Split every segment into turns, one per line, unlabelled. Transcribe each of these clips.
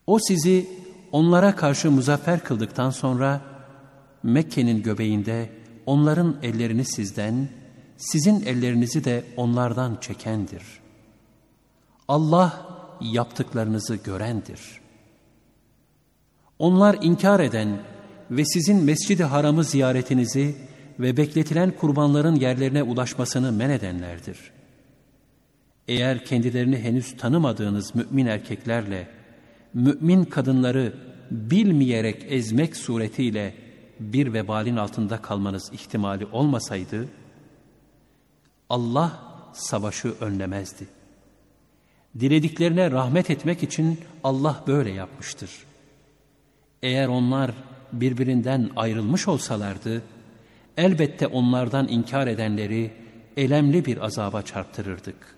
O sizi onlara karşı muzaffer kıldıktan sonra Mekke'nin göbeğinde onların ellerini sizden, sizin ellerinizi de onlardan çekendir. Allah yaptıklarınızı görendir. Onlar inkar eden ve sizin Mescid-i Haram'ı ziyaretinizi ve bekletilen kurbanların yerlerine ulaşmasını men edenlerdir. Eğer kendilerini henüz tanımadığınız mümin erkeklerle mümin kadınları bilmeyerek ezmek suretiyle bir vebalin altında kalmanız ihtimali olmasaydı, Allah savaşı önlemezdi. Dilediklerine rahmet etmek için Allah böyle yapmıştır. Eğer onlar birbirinden ayrılmış olsalardı, elbette onlardan inkar edenleri elemli bir azaba çarptırırdık.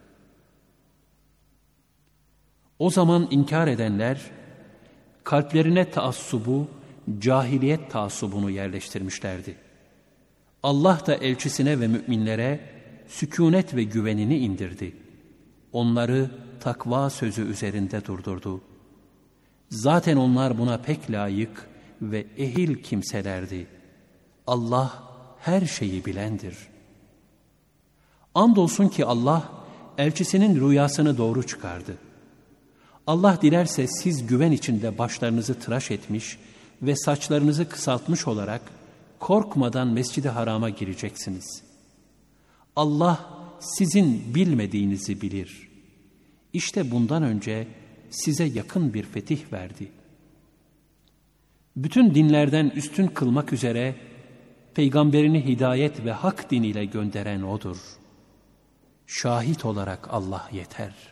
O zaman inkar edenler, kalplerine taassubu, cahiliyet taassubunu yerleştirmişlerdi. Allah da elçisine ve müminlere sükûnet ve güvenini indirdi. Onları takva sözü üzerinde durdurdu. Zaten onlar buna pek layık ve ehil kimselerdi. Allah her şeyi bilendir. Andolsun ki Allah elçisinin rüyasını doğru çıkardı. Allah dilerse siz güven içinde başlarınızı tıraş etmiş ve saçlarınızı kısaltmış olarak korkmadan Mescid-i Haram'a gireceksiniz. Allah sizin bilmediğinizi bilir. İşte bundan önce size yakın bir fetih verdi. Bütün dinlerden üstün kılmak üzere peygamberini hidayet ve hak diniyle gönderen O'dur. Şahit olarak Allah yeter.